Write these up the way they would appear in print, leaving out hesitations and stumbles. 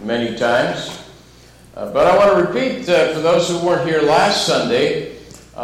many times. But I want to repeat, for those who weren't here last Sunday,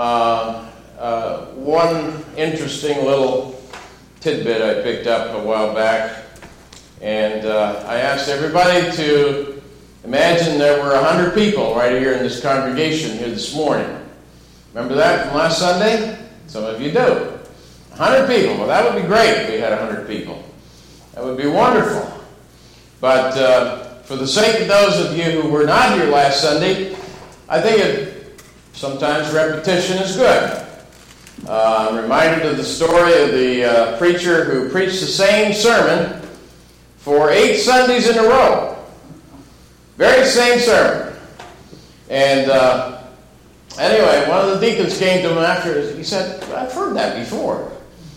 one interesting little tidbit I picked up a while back. And I asked everybody to imagine there were 100 people right here in this congregation here this morning. Remember that from last Sunday? Some of you do. 100 people. Well, that would be great if we had 100 people. That would be wonderful. But for the sake of those of you who were not here last Sunday, I think sometimes repetition is good. I'm reminded of the story of the preacher who preached the same sermon for 8 Sundays in a row. Very same sermon. And anyway, one of the deacons came to him after. He said, I've heard that before.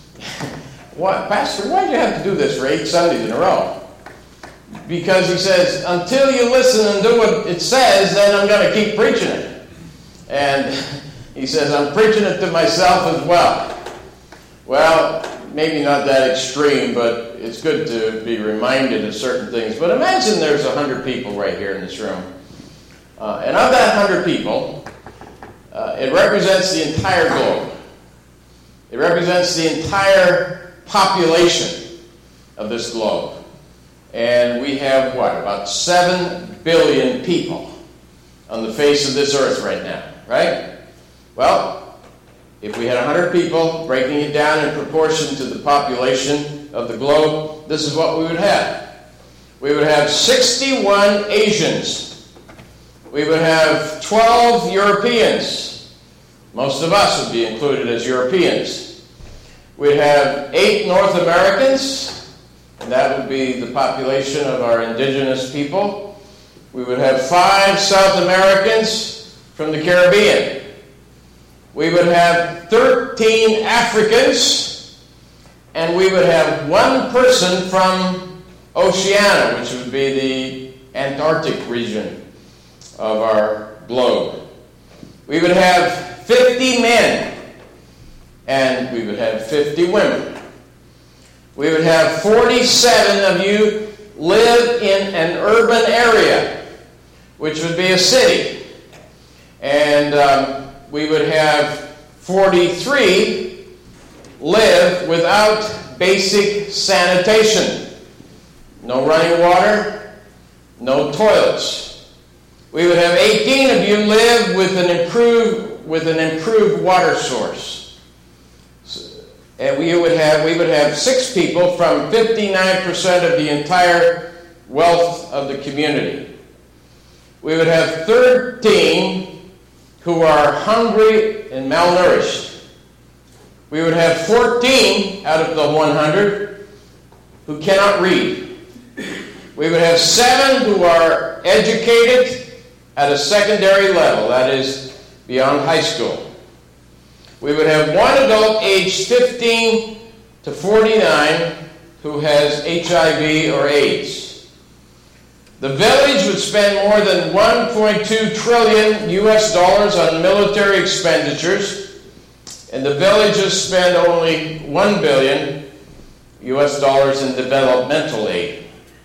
Pastor, why do you have to do this for 8 Sundays in a row? Because he says, until you listen and do what it says, then I'm going to keep preaching it. And he says, I'm preaching it to myself as well. Well, maybe not that extreme, but it's good to be reminded of certain things. But imagine there's 100 people right here in this room. And of that 100 people, it represents the entire globe. It represents the entire population of this globe. And we have, about 7 billion people on the face of this earth right now, right? Well, if we had 100 people, breaking it down in proportion to the population of the globe, this is what we would have. We would have 61 Asians. We would have 12 Europeans. Most of us would be included as Europeans. We'd have 8 North Americans, and that would be the population of our indigenous people. We would have 5 South Americans from the Caribbean. We would have 13 Africans, and we would have 1 person from Oceania, which would be the Antarctic region of our globe. We would have 50 men, and we would have 50 women. We would have 47 of you live in an urban area, which would be a city. And we would have 43 live without basic sanitation. No running water, no toilets. We would have 18 of you live with an improved water source. And we would have 6 people from 59% of the entire wealth of the community. We would have 13 who are hungry and malnourished. We would have 14 out of the 100 who cannot read. We would have 7 who are educated at a secondary level, that is, beyond high school. We would have 1 adult aged 15 to 49 who has HIV or AIDS. The village would spend more than $1.2 trillion US on military expenditures, and the villages spend only $1 billion US in developmental aid.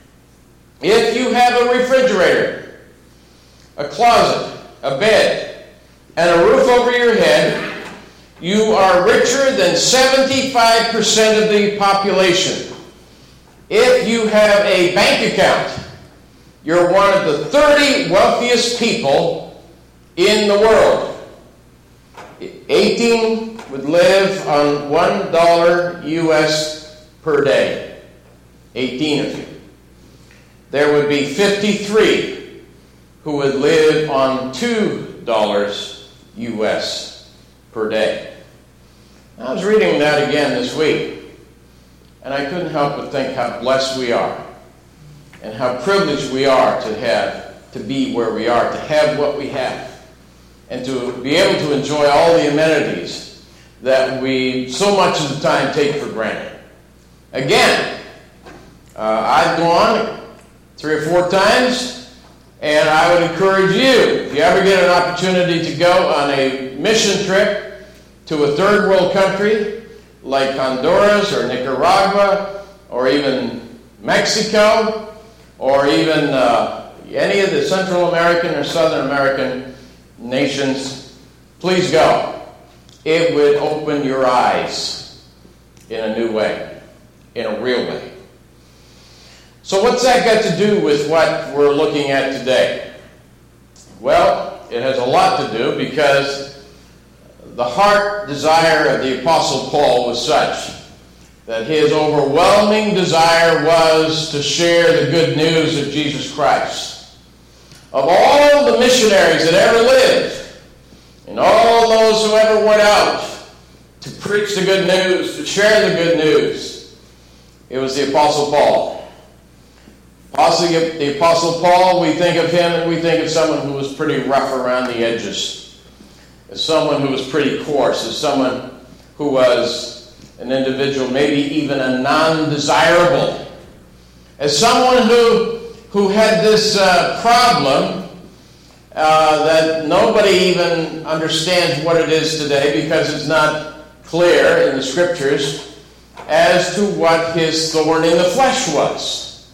If you have a refrigerator, a closet, a bed, and a roof over your head, you are richer than 75% of the population. If you have a bank account, you're one of the 30 wealthiest people in the world. 18 would live on $1 US per day. 18 of you. There would be 53 who would live on $2 US per day. I was reading that again this week, and I couldn't help but think how blessed we are and how privileged we are to be where we are, to have what we have, and to be able to enjoy all the amenities that we so much of the time take for granted. Again, I've gone 3 or 4 times, and I would encourage you, if you ever get an opportunity to go on a mission trip to a third world country like Honduras or Nicaragua or even Mexico or even any of the Central American or Southern American nations, please go. It would open your eyes in a new way, in a real way. So what's that got to do with what we're looking at today? Well, it has a lot to do because the heart desire of the Apostle Paul was such that his overwhelming desire was to share the good news of Jesus Christ. Of all the missionaries that ever lived, and all those who ever went out to preach the good news, to share the good news, it was the Apostle Paul. The Apostle Paul, we think of him and we think of someone who was pretty rough around the edges, as someone who was pretty coarse, as someone who was an individual, maybe even a non-desirable, as someone who had this problem that nobody even understands what it is today because it's not clear in the Scriptures as to what his thorn in the flesh was.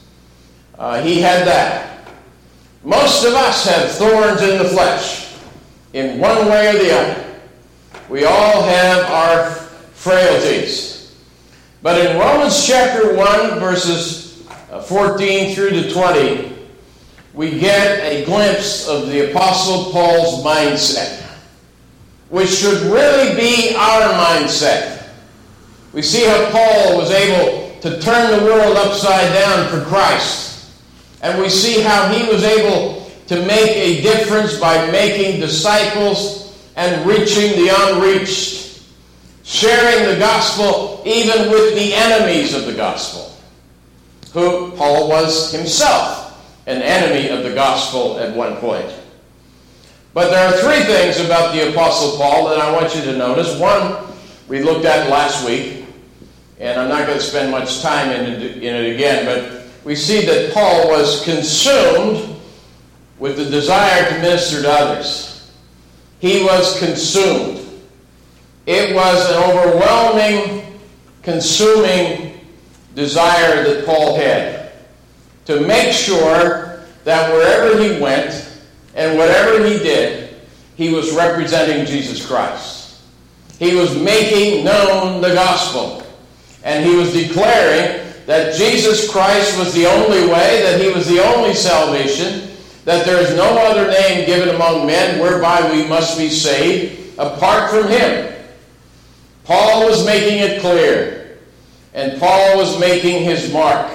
He had that. Most of us have thorns in the flesh, in one way or the other. We all have our frailties. But in Romans chapter 1, verses 14 through to 20, we get a glimpse of the Apostle Paul's mindset, which should really be our mindset. We see how Paul was able to turn the world upside down for Christ. And we see how he was able to make a difference by making disciples and reaching the unreached, sharing the gospel even with the enemies of the gospel, who Paul was himself an enemy of the gospel at one point. But there are three things about the Apostle Paul that I want you to notice. One, we looked at last week, and I'm not going to spend much time in it again, but we see that Paul was consumed with the desire to minister to others. He was consumed. It was an overwhelming, consuming desire that Paul had to make sure that wherever he went and whatever he did, he was representing Jesus Christ. He was making known the gospel. And he was declaring that Jesus Christ was the only way, that he was the only salvation, that there is no other name given among men whereby we must be saved apart from him. Paul was making it clear, and Paul was making his mark.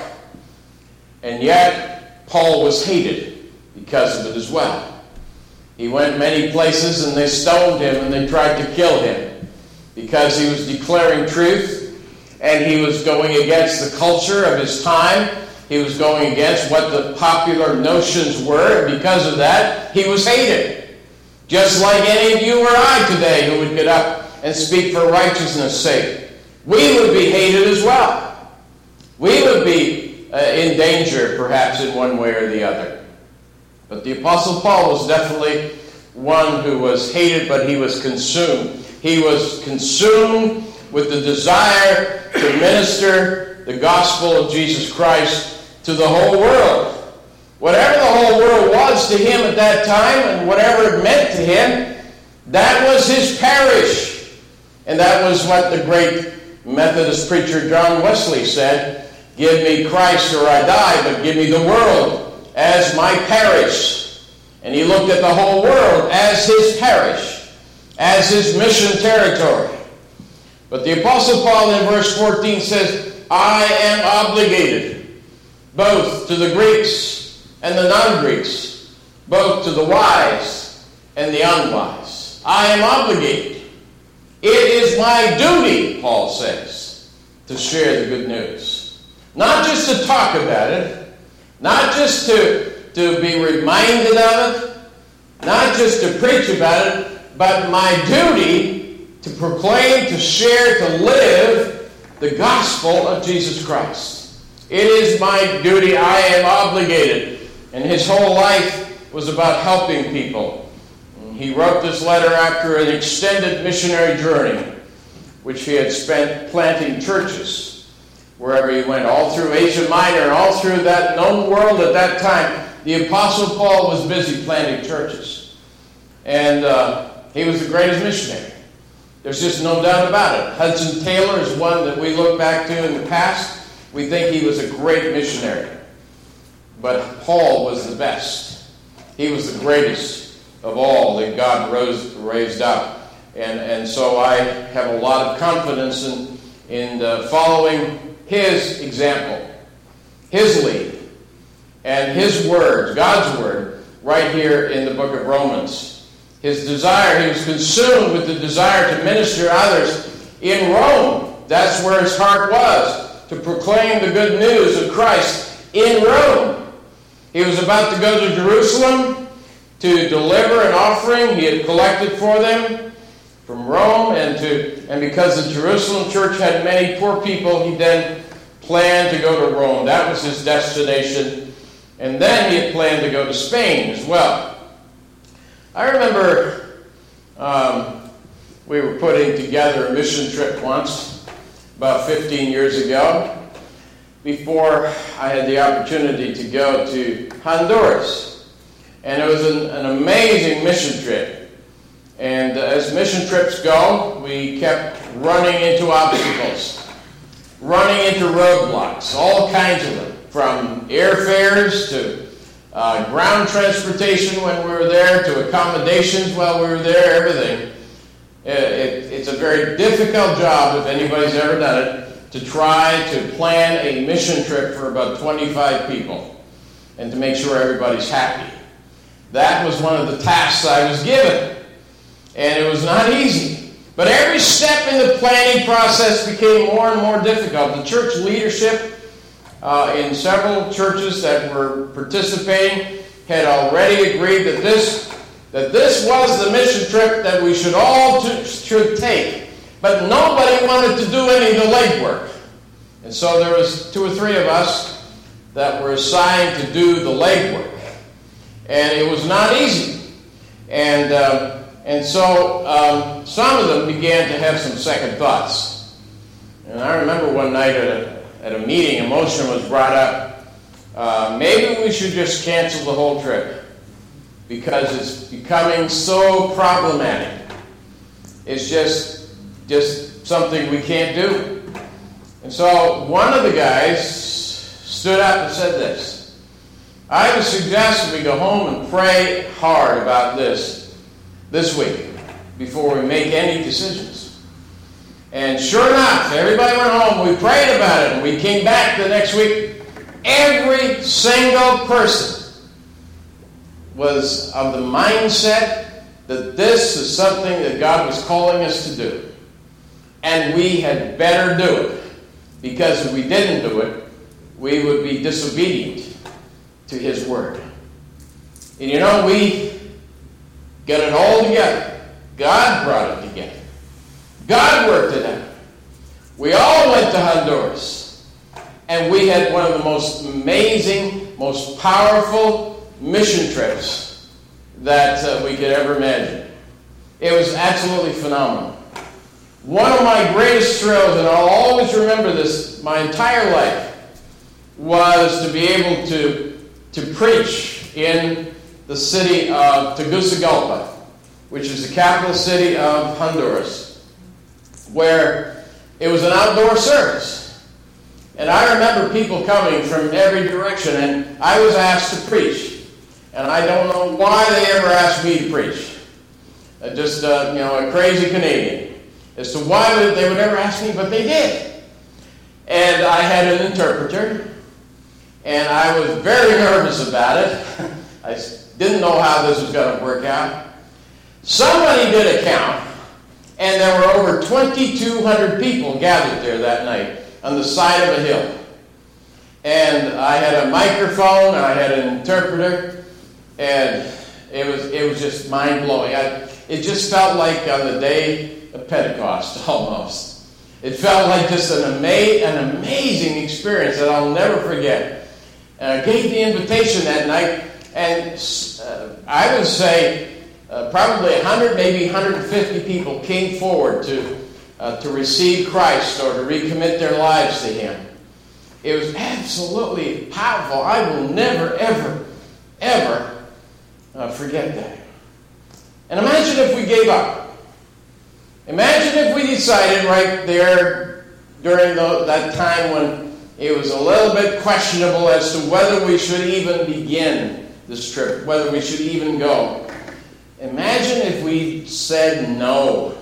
And yet, Paul was hated because of it as well. He went many places and they stoned him and they tried to kill him because he was declaring truth and he was going against the culture of his time. He was going against what the popular notions were, and because of that, he was hated. Just like any of you or I today who would get up and speak for righteousness' sake. We would be hated as well. We would be in danger, perhaps, in one way or the other. But the Apostle Paul was definitely one who was hated, but he was consumed. He was consumed with the desire to minister the gospel of Jesus Christ to the whole world. Whatever the whole world was to him at that time, and whatever it meant to him, that was his parish. And that was what the great Methodist preacher John Wesley said, "Give me Christ or I die, but give me the world as my parish." And he looked at the whole world as his parish, as his mission territory. But the Apostle Paul in verse 14 says, "I am obligated both to the Greeks and the non-Greeks, both to the wise and the unwise." I am obligated. It is my duty, Paul says, to share the good news. Not just to talk about it, not just to be reminded of it, not just to preach about it, but my duty to proclaim, to share, to live the gospel of Jesus Christ. It is my duty. I am obligated. And his whole life was about helping people. He wrote this letter after an extended missionary journey, which he had spent planting churches wherever he went, all through Asia Minor, all through that known world at that time. the Apostle Paul was busy planting churches. And he was the greatest missionary. There's just no doubt about it. Hudson Taylor is one that we look back to in the past. We think he was a great missionary. But Paul was the best. He was the greatest of all that God raised up. And so I have a lot of confidence in following his example, his lead, and his words, God's word, right here in the book of Romans. His desire, he was consumed with the desire to minister to others in Rome. That's where his heart was, to proclaim the good news of Christ in Rome. He was about to go to Jerusalem to deliver an offering he had collected for them from Rome, and because the Jerusalem church had many poor people, he then planned to go to Rome. That was his destination. And then he had planned to go to Spain as well. I remember we were putting together a mission trip once, about 15 years ago, before I had the opportunity to go to Honduras. And it was an amazing mission trip. And as mission trips go, we kept running into obstacles, running into roadblocks, all kinds of them, from airfares to ground transportation when we were there, to accommodations while we were there, everything. It's a very difficult job, if anybody's ever done it, to try to plan a mission trip for about 25 people and to make sure everybody's happy. That was one of the tasks I was given, and it was not easy. But every step in the planning process became more and more difficult. The church leadership in several churches that were participating had already agreed that this was the mission trip that we should all should take. But nobody wanted to do any of the legwork. And so there was 2 or 3 of us that were assigned to do the legwork. And it was not easy. And so some of them began to have some second thoughts. And I remember one night at a meeting, a motion was brought up. Maybe we should just cancel the whole trip because it's becoming so problematic. It's just something we can't do. And so one of the guys stood up and said this: I would suggest we go home and pray hard about this week before we make any decisions. And sure enough, everybody went home, we prayed about it, and we came back the next week. Every single person was of the mindset that this is something that God was calling us to do. And we had better do it, because if we didn't do it, we would be disobedient to His Word. And you know, we got it all together. God brought it together. God worked it out. We all went to Honduras. And we had one of the most amazing, most powerful mission trips that we could ever imagine. It was absolutely phenomenal. One of my greatest thrills, and I'll always remember this my entire life, was to be able to preach in the city of Tegucigalpa, which is the capital city of Honduras, where it was an outdoor service. And I remember people coming from every direction, and I was asked to preach. And I don't know why they ever asked me to preach. Just a crazy Canadian. As to why they would ever ask me, but they did. And I had an interpreter, and I was very nervous about it. I didn't know how this was going to work out. Somebody did a count, and there were over 2,200 people gathered there that night on the side of a hill. And I had a microphone, and I had an interpreter, and it was just mind-blowing. It just felt like on the day of Pentecost, almost. It felt like just an amazing experience that I'll never forget. And I gave the invitation that night, and I would say probably 100, maybe 150 people came forward to receive Christ or to recommit their lives to Him. It was absolutely powerful. I will never, ever ever forget that. And imagine if we gave up. Imagine if we decided right there during that time when it was a little bit questionable as to whether we should even begin this trip, whether we should even go. Imagine if we said no.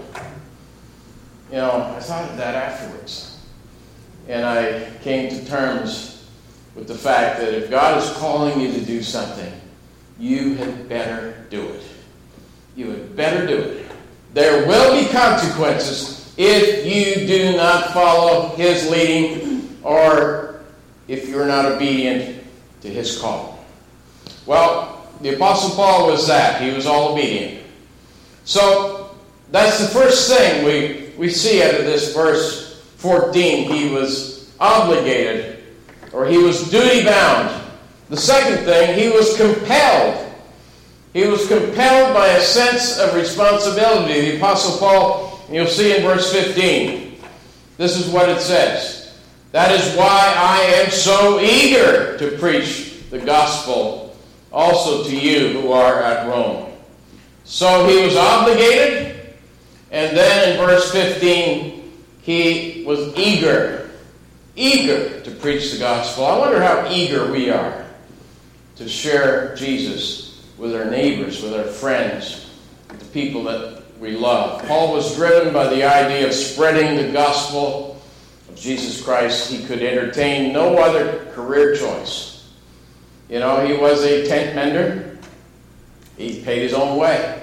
You know, I thought of that afterwards. And I came to terms with the fact that if God is calling you to do something, you had better do it. You had better do it. There will be consequences if you do not follow His leading or if you're not obedient to His call. Well, the Apostle Paul was that. He was all obedient. So that's the first thing we see out of this verse 14. He was obligated, or he was duty-bound. The second thing, he was compelled. He was compelled by a sense of responsibility. The Apostle Paul, you'll see in verse 15, this is what it says. That is why I am so eager to preach the gospel also to you who are at Rome. So he was obligated, and then in verse 15, he was eager to preach the gospel. I wonder how eager we are to share Jesus with our neighbors, with our friends, with the people that we love. Paul was driven by the idea of spreading the gospel of Jesus Christ. He could entertain no other career choice. You know, he was a tent mender. He paid his own way.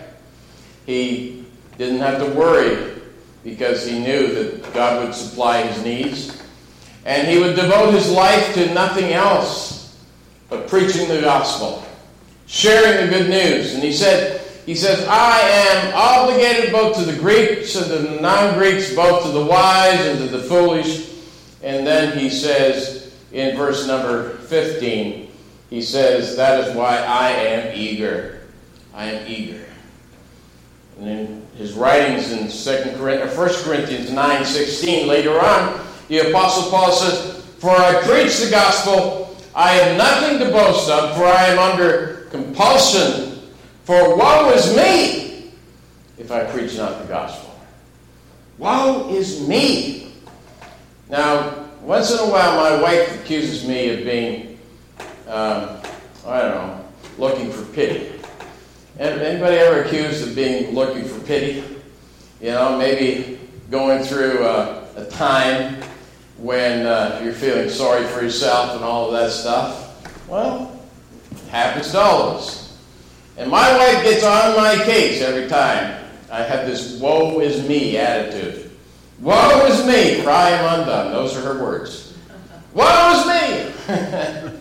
He didn't have to worry because he knew that God would supply his needs. And he would devote his life to nothing else but preaching the gospel, sharing the good news. And he says, I am obligated both to the Greeks and to the non-Greeks, both to the wise and to the foolish. And then he says in verse number 15, he says, that is why I am eager. I am eager. And in his writings in 1 Corinthians 9:16, later on, the Apostle Paul says, for I preach the gospel, I have nothing to boast of, for I am under compulsion. For woe is me if I preach not the gospel. Woe is me. Now, once in a while, my wife accuses me of being, looking for pity. Anybody ever accused of looking for pity? You know, maybe going through a time when you're feeling sorry for yourself and all of that stuff. Well, it happens to all of us. And my wife gets on my case every time I have this woe is me attitude. Woe is me, for I am undone. Those are her words. Woe is me.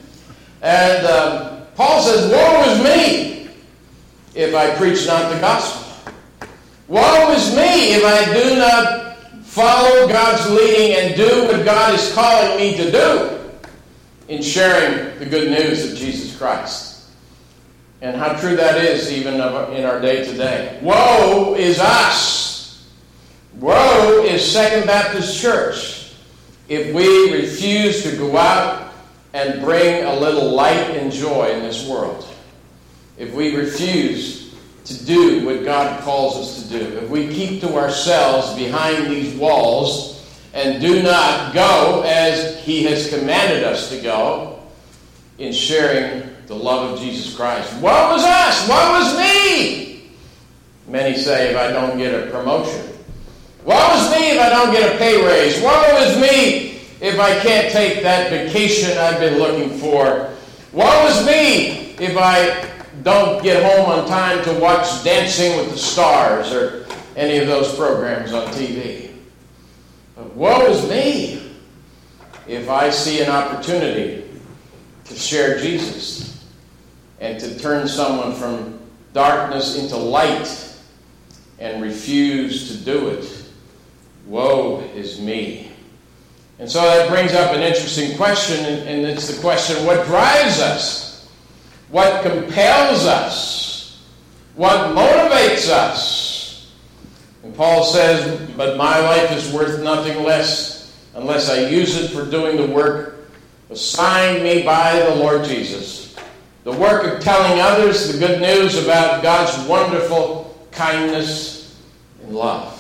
And Paul says, woe is me if I preach not the gospel. Woe is me if I do not follow God's leading and do what God is calling me to do in sharing the good news of Jesus Christ. And how true that is even in our day today. Woe is us. Woe is Second Baptist Church if we refuse to go out and bring a little light and joy in this world. If we refuse to do what God calls us to do. If we keep to ourselves behind these walls and do not go as He has commanded us to go in sharing the love of Jesus Christ. Woe is us! Woe is me! Many say if I don't get a promotion. Woe is me if I don't get a pay raise. Woe is me if I can't take that vacation I've been looking for. Woe is me if I don't get home on time to watch Dancing with the Stars or any of those programs on TV. But woe is me if I see an opportunity to share Jesus and to turn someone from darkness into light and refuse to do it. Woe is me. And so that brings up an interesting question, and it's the question, what drives us? What compels us? What motivates us? And Paul says, but my life is worth nothing less unless I use it for doing the work assigned me by the Lord Jesus the work of telling others the good news about God's wonderful kindness and love.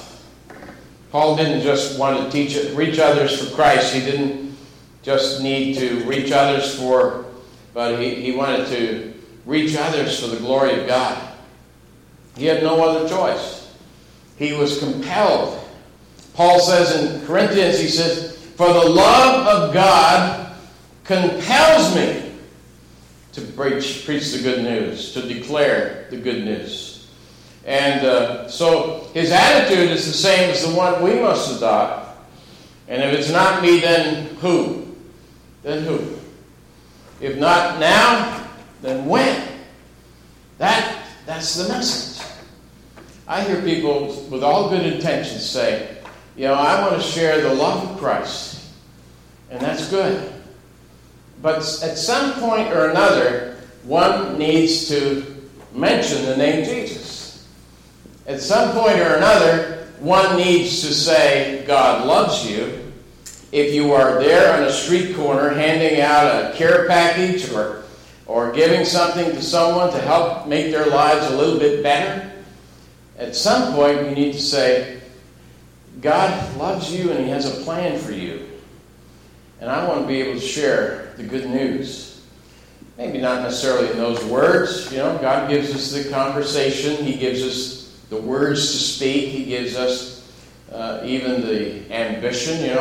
Paul didn't just want to reach others for Christ. He didn't just need to reach others but he wanted to reach others for the glory of God. He had no other choice. He was compelled. Paul says in Corinthians, he says, "For the love of God compels me to preach the good news, to declare the good news." And so his attitude is the same as the one we must adopt. And if it's not me, then who? Then who? If not now, then when? That's the message. I hear people with all good intentions say, I want to share the love of Christ. And that's good. But at some point or another, one needs to mention the name Jesus. At some point or another, one needs to say, God loves you. If you are there on a street corner handing out a care package or giving something to someone to help make their lives a little bit better, at some point you need to say, God loves you and He has a plan for you. And I want to be able to share the good news. Maybe not necessarily in those words. God gives us the conversation. He gives us the words to speak. He gives us even the ambition,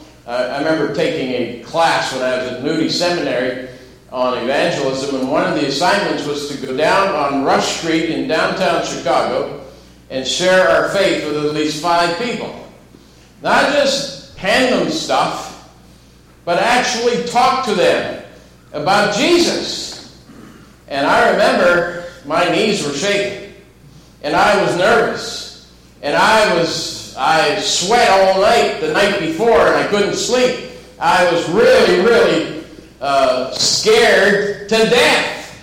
I remember taking a class when I was at Moody Seminary on evangelism, and one of the assignments was to go down on Rush Street in downtown Chicago and share our faith with at least 5 people. Not just hand them stuff, but actually talk to them about Jesus. And I remember my knees were shaking, and I was nervous, and I sweat all night the night before, and I couldn't sleep. I was really, really scared to death.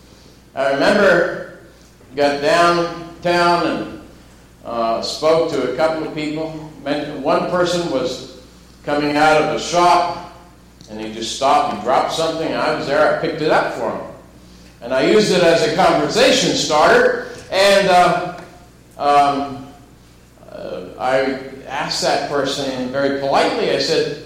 I remember got downtown and spoke to a couple of people. One person was coming out of a shop, and he just stopped and dropped something, and I was there. I picked it up for him. And I used it as a conversation starter, and I asked that person very politely, I said,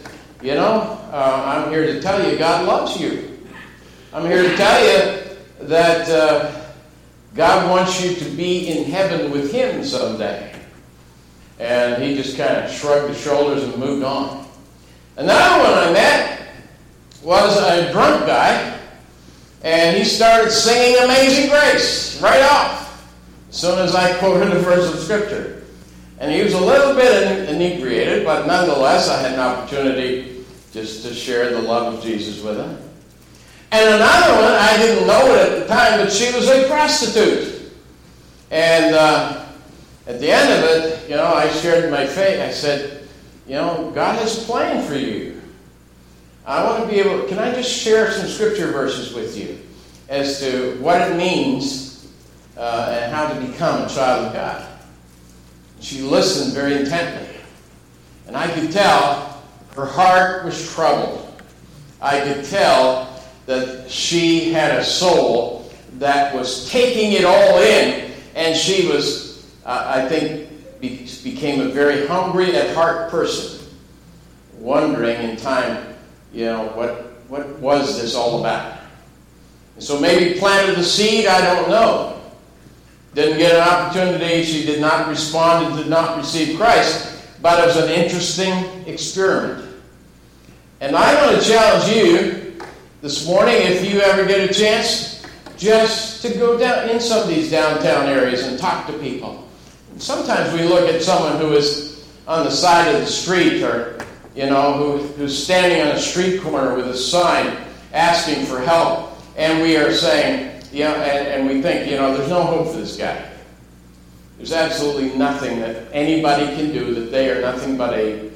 I'm here to tell you God loves you. I'm here to tell you that God wants you to be in heaven with Him someday. And he just kind of shrugged his shoulders and moved on. Another one I met was a drunk guy, and he started singing Amazing Grace right off as soon as I quoted a verse of Scripture. And he was a little bit inebriated, but nonetheless, I had an opportunity just to share the love of Jesus with him. And another one, I didn't know it at the time, but she was a prostitute. And at the end of it, I shared my faith. I said, God has a plan for you. I want to be able, can I just share some Scripture verses with you as to what it means and how to become a child of God? She listened very intently. And I could tell her heart was troubled. I could tell that she had a soul that was taking it all in. And she was, I think, became a very hungry at heart person. Wondering in time, what was this all about? And so maybe planted the seed, I don't know. Didn't get an opportunity. She did not respond and did not receive Christ. But it was an interesting experiment. And I want to challenge you this morning, if you ever get a chance, just to go down in some of these downtown areas and talk to people. Sometimes we look at someone who is on the side of the street or, who's standing on a street corner with a sign asking for help. And we are saying, and we think, there's no hope for this guy. There's absolutely nothing that anybody can do, that they are nothing but a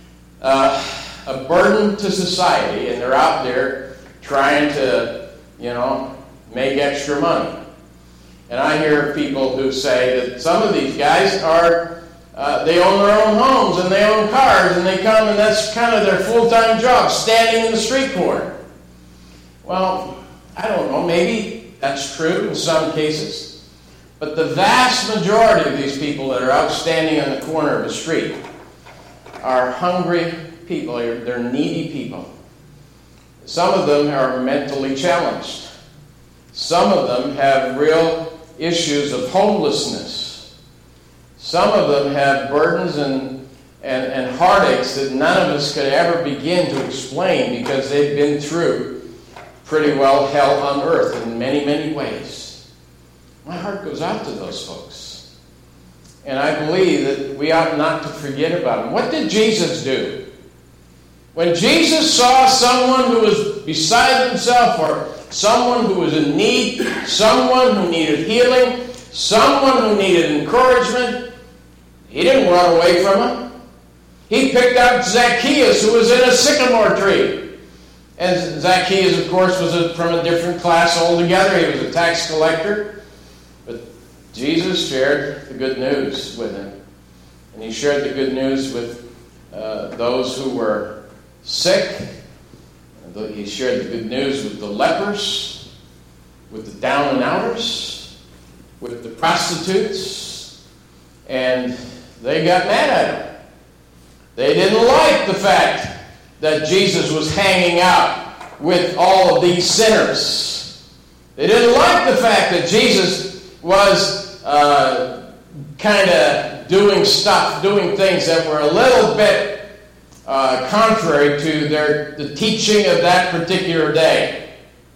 burden to society, and they're out there trying to, make extra money. And I hear people who say that some of these guys are, they own their own homes and they own cars, and they come and that's kind of their full-time job, standing in the street corner. Well, I don't know, maybe that's true in some cases. But the vast majority of these people that are out standing on the corner of the street are hungry people. They're needy people. Some of them are mentally challenged. Some of them have real issues of homelessness. Some of them have burdens and heartaches that none of us could ever begin to explain because they've been through pretty well hell on earth in many, many ways. My heart goes out to those folks. And I believe that we ought not to forget about them. What did Jesus do? When Jesus saw someone who was beside himself or someone who was in need, someone who needed healing, someone who needed encouragement, he didn't run away from him. He picked out Zacchaeus, who was in a sycamore tree. And Zacchaeus, of course, was from a different class altogether. He was a tax collector. But Jesus shared the good news with him. And he shared the good news with those who were sick. He shared the good news with the lepers, with the down and outers, with the prostitutes. And they got mad at him. They didn't like the fact that Jesus was hanging out with all of these sinners. They didn't like the fact that Jesus was kind of doing things that were a little bit contrary to the teaching of that particular day.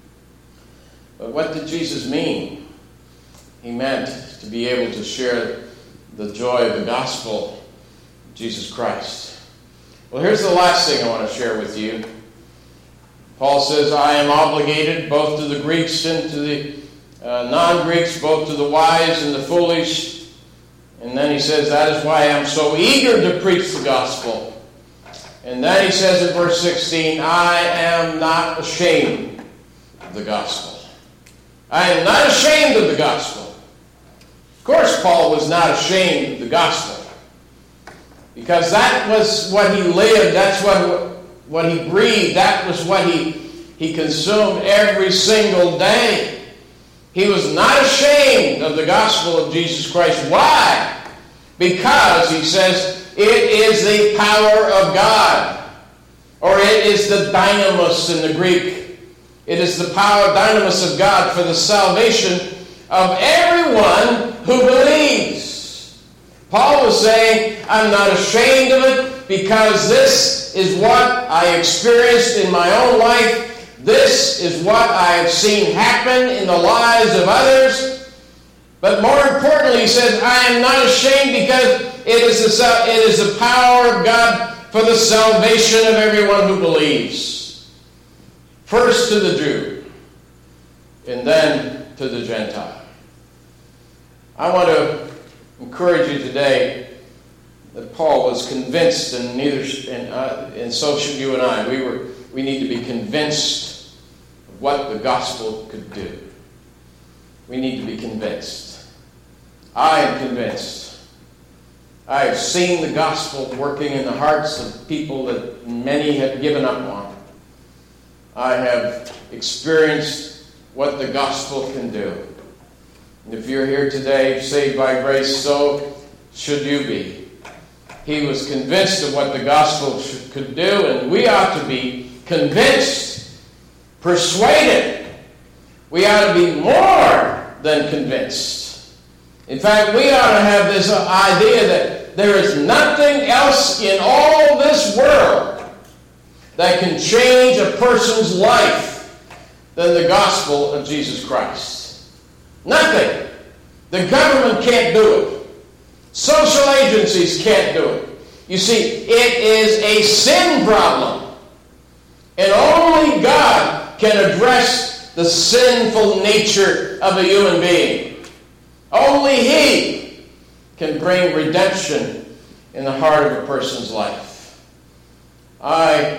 But what did Jesus mean? He meant to be able to share the joy of the gospel of Jesus Christ. Well, here's the last thing I want to share with you. Paul says, I am obligated both to the Greeks and to the non-Greeks, both to the wise and the foolish. And then he says, that is why I'm so eager to preach the gospel. And then he says in verse 16, I am not ashamed of the gospel. I am not ashamed of the gospel. Of course, Paul was not ashamed of the gospel. Because that was what he lived, that's what he breathed, that was what he consumed every single day. He was not ashamed of the gospel of Jesus Christ. Why? Because, he says, it is the power of God. Or it is the dynamos in the Greek. It is the power, dynamis of God for the salvation of everyone who believes. Paul was saying, I'm not ashamed of it because this is what I experienced in my own life. This is what I have seen happen in the lives of others. But more importantly, he says, I am not ashamed because it is the power of God for the salvation of everyone who believes. First to the Jew, and then to the Gentile. I want to encourage you today that Paul was convinced, and so should you and I. We need to be convinced of what the gospel could do. We need to be convinced. I am convinced. I have seen the gospel working in the hearts of people that many have given up on. I have experienced what the gospel can do. And if you're here today, saved by grace, so should you be. He was convinced of what the gospel could do, and we ought to be convinced, persuaded. We ought to be more than convinced. In fact, we ought to have this idea that there is nothing else in all this world that can change a person's life than the gospel of Jesus Christ. Nothing. The government can't do it. Social agencies can't do it. You see, it is a sin problem. And only God can address the sinful nature of a human being. Only He can bring redemption in the heart of a person's life. I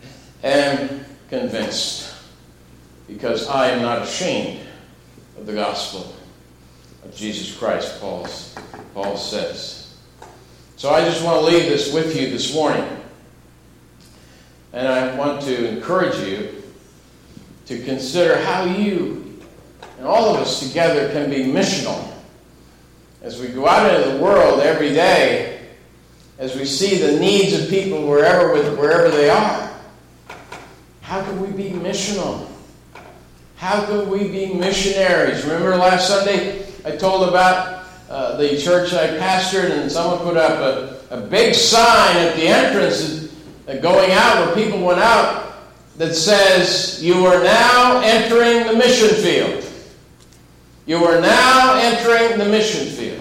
am convinced because I am not ashamed of the gospel of Jesus Christ, Paul says. So I just want to leave this with you this morning. And I want to encourage you to consider how you and all of us together can be missional. As we go out into the world every day, as we see the needs of people wherever they are, how can we be missional? How can we be missionaries? Remember last Sunday I told about the church I pastored, and someone put up a big sign at the entrance going out where people went out that says, "You are now entering the mission field." You are now entering the mission field.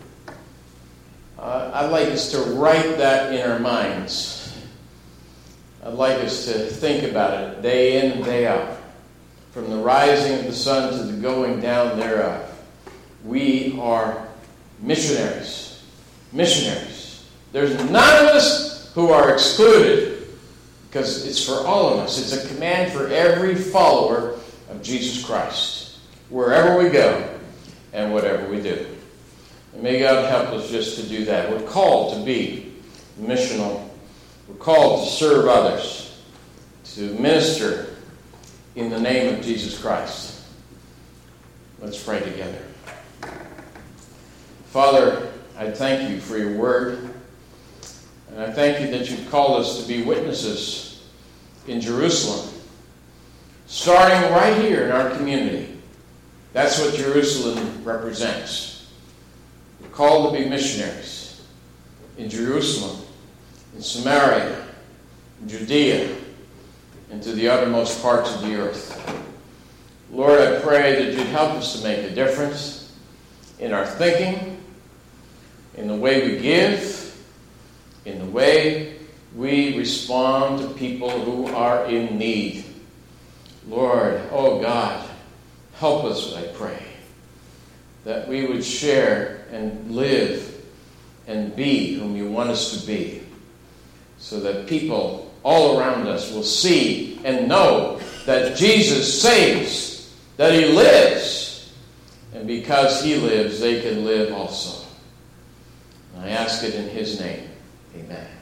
I'd like us to write that in our minds. I'd like us to think about it day in and day out. From the rising of the sun to the going down thereof. We are missionaries. Missionaries. There's none of us who are excluded, because it's for all of us. It's a command for every follower of Jesus Christ, wherever we go and whatever we do. And may God help us just to do that. We're called to be missional. We're called to serve others, to minister in the name of Jesus Christ. Let's pray together. Father, I thank you for your word. And I thank you that you've called us to be witnesses in Jerusalem, starting right here in our community. That's what Jerusalem represents. We're called to be missionaries in Jerusalem, in Samaria, in Judea, and to the uttermost parts of the earth. Lord, I pray that you'd help us to make a difference in our thinking, in the way we give, in the way we respond to people who are in need. Lord, oh God, help us, I pray, that we would share and live and be whom you want us to be, so that people all around us will see and know that Jesus saves, that he lives, and because he lives, they can live also. And I ask it in his name. Amen.